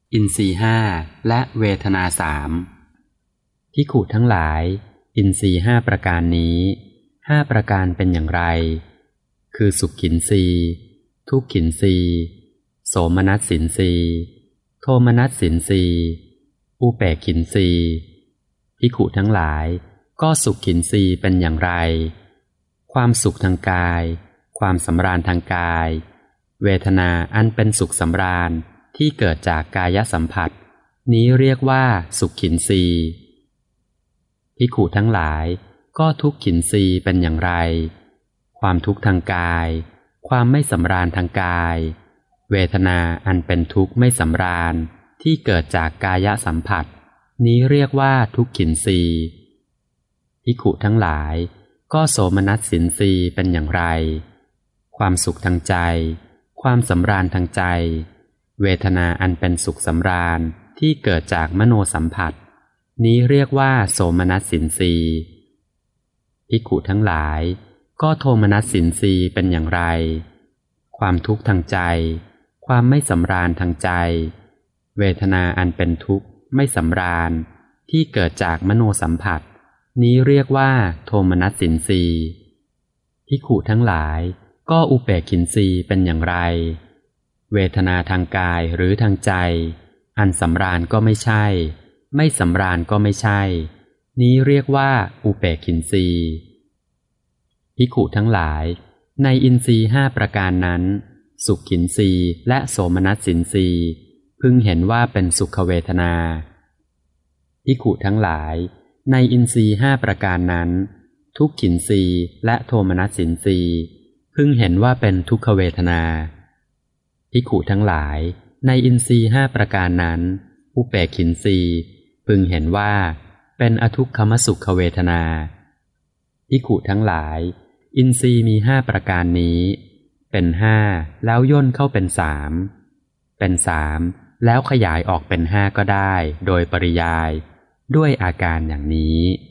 อินทรีย์ห้าและเวทนาสามภิกขุทั้งหลายอินทรีย์ห้าประการนี้5ประการเป็นอย่างไรคือสุขขินธ์ทุกขินธ์โสมนัสสินธ์โทมนัสสินธ์อุเปกขินธ์ภิกขุทั้งหลายก็สุขขินธ์เป็นอย่างไรความสุขทางกายความสำราญทางกายเวทนาอันเป็นสุขสำราญที่เกิดจากกายสัมผัสนี้เรียกว่าสุขขินธ์ภิกขุทั้งหลายก็ทุกขินธ์เป็นอย่างไรความทุกข์ทางกายความไม่สำราญทางกายเวทนาอันเป็นทุกข์ไม่สำราญที่เกิดจากกายสัมผัสนี้เรียกว่าทุกขินธ์ภิกขุทั้งหลายก็โสมนัสสินธ์เป็นอย่างไรความสุขทางใจความสำราญทางใจเวทนาอันเป็นสุขสำราญที่เกิดจากมโนสัมผัสนี้เรียกว่าโสมนัสสินธ์ภิกขุทั้งหลายก็โทมนัสสินธ์เป็นอย่างไรความทุกข์ทางใจความไม่สำราญทางใจเวทนาอันเป็นทุกข์ไม่สำราญที่เกิดจากมโนสัมผัสนี้เรียกว่าโทมนัสสินธ์ภิกขุทั้งหลายก็อุเปกขินธ์เป็นอย่างไรเวทนาทางกายหรือทางใจอันสำราญก็ไม่ใช่ไม่สำราญก็ไม่ใช่นี้เรียกว่าอุเปกขินธ์ภิกขุทั้งหลายในอินทรีย์5ประการนั้นสุขขินธ์และโสมนัสสินธ์พึงเห็นว่าเป็นสุขเวทนาภิกขุทั้งหลายในอินทรีย์5ประการนั้นทุกขินธ์และโทมนัสสินธ์พึงเห็นว่าเป็นทุกขเวทนาภิกขุทั้งหลายในอินทรีย์5ประการนั้นอุเปกขินธ์พึงเห็นว่าเป็นอทุกขมสุขเวทนาภิกขุทั้งหลายอินทรีย์มี5ประการนี้เป็น5แล้วย่นเข้าเป็น3เป็น3แล้วขยายออกเป็น5ก็ได้โดยปริยายด้วยอาการอย่างนี้